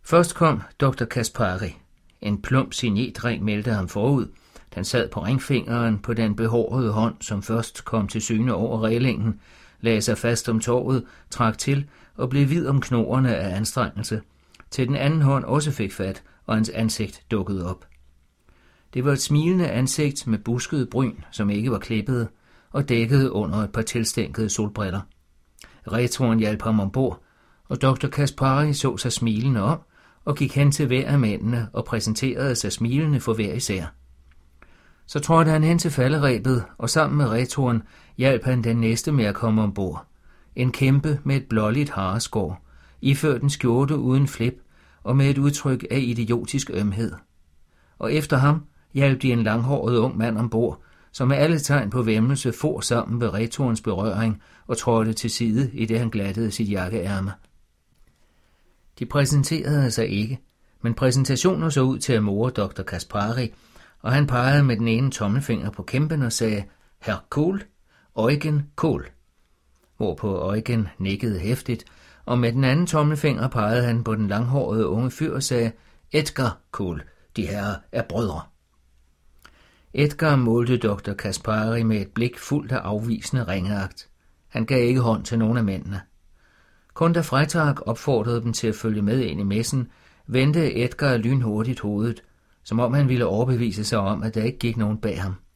Først kom Dr. Kaspari. En plump signédreng meldte ham forud. Han sad på ringfingeren på den behårede hånd, som først kom til syne over rælingen, lagde sig fast om torvet, trak til og blev hvid om knoerne af anstrengelse, til den anden hånd også fik fat, og hans ansigt dukkede op. Det var et smilende ansigt med buskede bryn, som ikke var klippede, og dækket under et par tilstænkede solbriller. Retroen hjalp ham ombord, og Dr. Kaspari så sig smilende om, og gik hen til hver af mændene og præsenterede sig smilende for hver især. Så trådte han hen til falderebet, og sammen med retroen hjalp han den næste med at komme ombord. En kæmpe med et blåligt hareskår, iført en skjorte uden flip og med et udtryk af idiotisk ømhed. Og efter ham hjalp de en langhåret ung mand ombord, som med alle tegn på væmmelse for sammen ved retroens berøring og trådte til side, i det han glattede sit jakkeærme. De præsenterede sig ikke, men præsentationer så ud til at more Dr. Kaspari, og han pegede med den ene tommelfinger på kæmpen og sagde, Herr Kohl, Eugen Kohl. Hvorpå Eugen nikkede hæftigt, og med den anden tommelfinger pegede han på den langhårede unge fyr og sagde, Edgar Kohl, de herrer er brødre. Edgar målte Dr. Kaspari med et blik fuldt af afvisende ringeagt. Han gav ikke hånd til nogen af mændene. Kun da Freitag opfordrede dem til at følge med ind i messen, vendte Edgar lynhurtigt hovedet, som om han ville overbevise sig om, at der ikke gik nogen bag ham.